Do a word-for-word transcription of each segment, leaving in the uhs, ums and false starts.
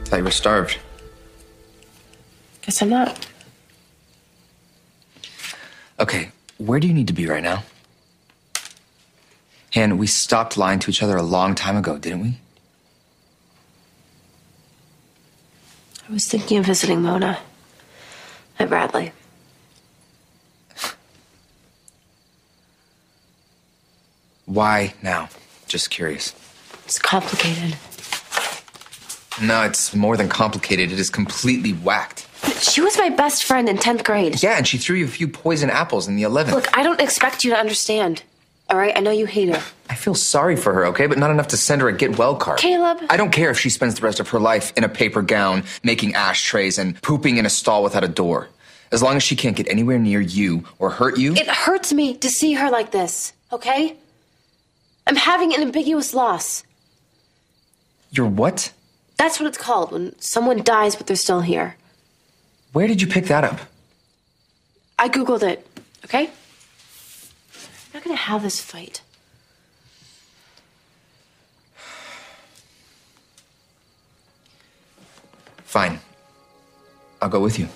Thought you were starved. Guess I'm not. Okay, where do you need to be right now? Han, we stopped lying to each other a long time ago, didn't we? I was thinking of visiting Mona at Bradley. Why now? Just curious. It's complicated. No, it's more than complicated. It is completely whacked. But she was my best friend in tenth grade. Yeah, and she threw you a few poison apples in the eleventh. Look, I don't expect you to understand. All right? I know you hate her. I feel sorry for her, okay? But not enough to send her a get well card. Caleb. I don't care if she spends the rest of her life in a paper gown, making ashtrays, and pooping in a stall without a door. As long as she can't get anywhere near you or hurt you. It hurts me to see her like this, okay? I'm having an ambiguous loss. You're what? That's what it's called, when someone dies but they're still here. Where did you pick that up? I Googled it, okay? I'm not gonna have this fight. Fine. I'll go with you.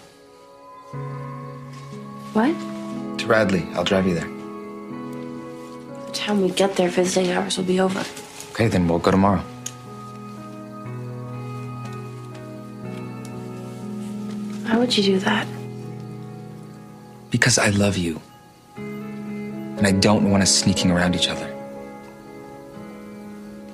What? To Radley. I'll drive you there. By the time we get there, visiting hours will be over. Okay, then we'll go tomorrow. Why would you do that? Because I love you. And I don't want us sneaking around each other.